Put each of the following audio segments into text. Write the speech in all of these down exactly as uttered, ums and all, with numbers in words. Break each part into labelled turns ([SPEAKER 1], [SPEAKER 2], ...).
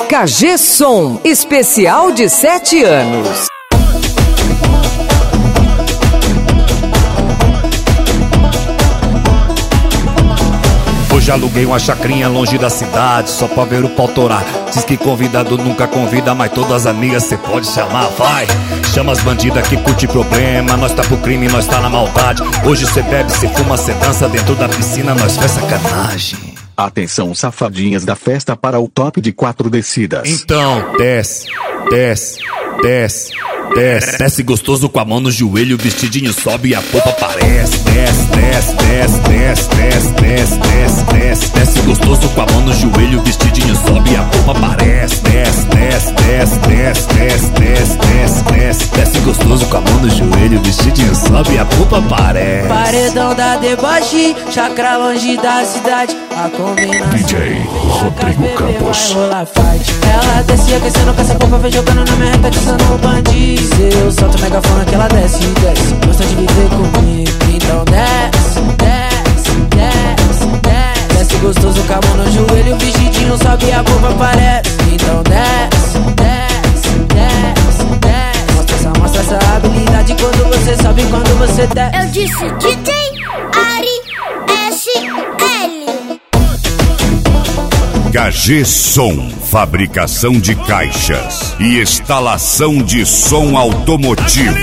[SPEAKER 1] K G Som, especial de sete anos.
[SPEAKER 2] Hoje aluguei uma chacrinha longe da cidade, só pra ver o pau torar. Diz que convidado nunca convida, mas todas as amigas cê pode chamar, vai. Chama as bandidas que curte problema, nós tá pro crime, nós tá na maldade. Hoje cê bebe, cê fuma, cê dança dentro da piscina, nós faz sacanagem.
[SPEAKER 3] Atenção, safadinhas da festa, para o top de quatro descidas.
[SPEAKER 2] Então, desce, desce, desce, desce. Desce gostoso com a mão no joelho, o vestidinho sobe e a polpa aparece. Desce, desce, desce, desce, desce, desce, desce, desce. Desce gostoso com a mão no joelho, o vestidinho sobe e a polpa aparece. Desce, desce, desce, desce, desce, desce, desce, desce. Desce gostoso com a mão no joelho, o vestidinho sobe e a polpa aparece.
[SPEAKER 4] Paredão da deboche, chacra longe da cidade. A combinação
[SPEAKER 3] D J Rodrigo Campos.
[SPEAKER 4] Vai rolar fight. Ela desce aquecendo com essa polpa, vem jogando na minha reta, atiçando o bandido. Se eu solto mega fã que ela desce, desce. Gosta de viver comigo, então desce, desce, desce, desce. Desce gostoso com a mão no joelho, o vestidinho sobe e a polpa aparece. Então desce, desce, desce, desce. Mostra essa, mostra essa habilidade quando você sobe, quando você desce.
[SPEAKER 5] Eu disse D J Ari S L.
[SPEAKER 6] K G Som, fabricação de caixas e instalação de som automotivo.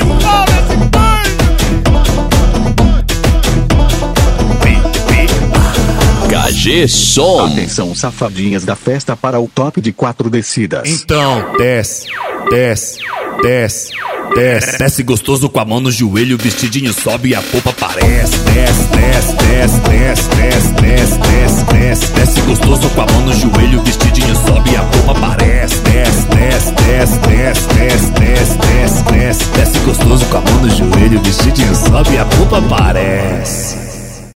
[SPEAKER 3] K G Som. Atenção, safadinhas da festa, para o top de quatro descidas.
[SPEAKER 2] Então, desce, desce, desce, desce. Desce gostoso com a mão no joelho, o vestidinho sobe e a polpa aparece. Desce, desce, desce, desce, desce, desce, desce, desce. Desce gostoso com a mão no joelho, o vestidinho sobe e a polpa aparece. Desce, desce, desce, desce, desce, desce, desce, desce. Desce gostoso com a mão no joelho, o vestidinho sobe e a polpa aparece.